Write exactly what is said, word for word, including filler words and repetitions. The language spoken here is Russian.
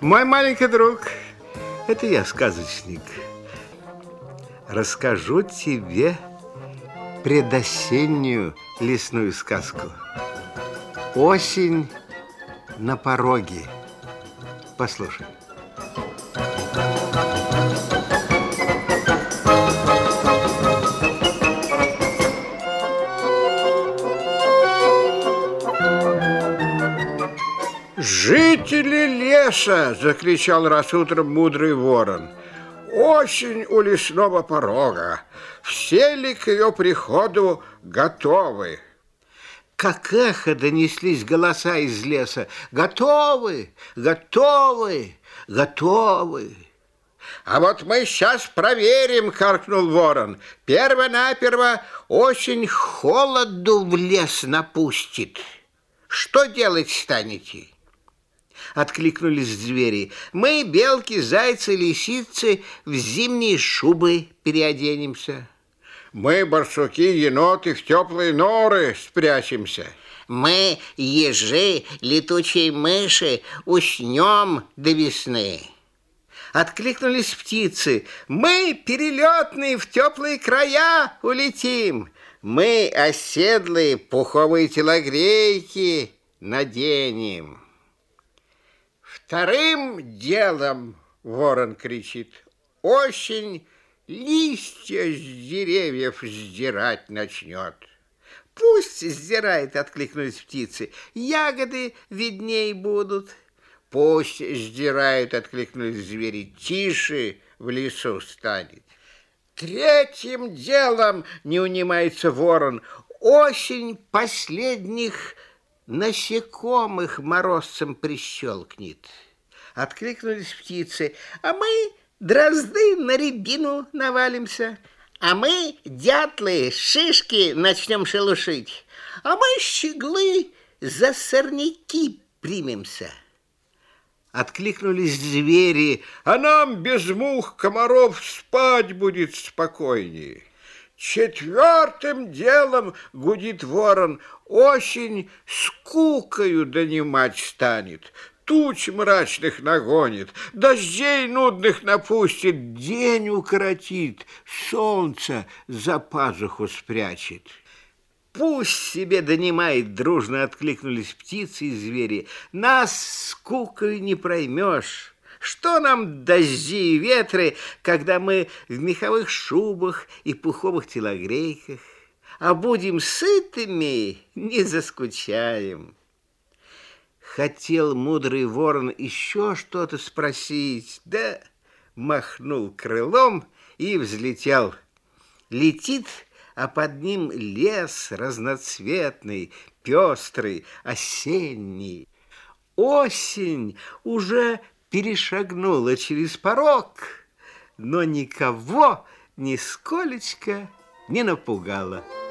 Мой маленький друг, это я, сказочник. Расскажу тебе предосеннюю лесную сказку. Осень на пороге. Послушай. «Жители леса!» — закричал раз утром мудрый ворон. «Осень у лесного порога. Все ли к ее приходу готовы?» Как эхо донеслись голоса из леса. «Готовы! Готовы! Готовы!» «А вот мы сейчас проверим!» — каркнул ворон. «Перво-наперво осень холоду в лес напустит. Что делать станете?» Откликнулись звери. «Мы, белки, зайцы, лисицы, в зимние шубы переоденемся». «Мы, барсуки, еноты, в теплые норы спрячемся». «Мы, ежи, летучие мыши, уснем до весны». Откликнулись птицы. «Мы, перелетные, в теплые края улетим. Мы, оседлые, пуховые телогрейки наденем». «Вторым делом, — ворон кричит, — осень листья с деревьев сдирать начнет». «Пусть сдирает, — откликнулись птицы, — ягоды видней будут». «Пусть сдирают, — откликнулись звери, — тише в лесу станет». «Третьим делом, — не унимается ворон, — осень последних насекомых морозцем прищелкнет». Откликнулись птицы. «А мы, дрозды, на рябину навалимся. А мы, дятлы, шишки начнем шелушить. А мы, щеглы, за сорняки примемся». Откликнулись звери. «А нам без мух, комаров спать будет спокойнее». «Четвертым делом, — гудит ворон, — осень скукою донимать станет, туч мрачных нагонит, дождей нудных напустит, день укоротит, солнце за пазуху спрячет». «Пусть себе донимает!» — дружно откликнулись птицы и звери. «Нас скукой не проймешь. Что нам дожди и ветры, когда мы в меховых шубах и пуховых телогрейках? А будем сытыми, не заскучаем». Хотел мудрый ворон еще что-то спросить, да махнул крылом и взлетел. Летит, а под ним лес разноцветный, пестрый, осенний. Осень уже перешагнула через порог, но никого нисколечко не напугала.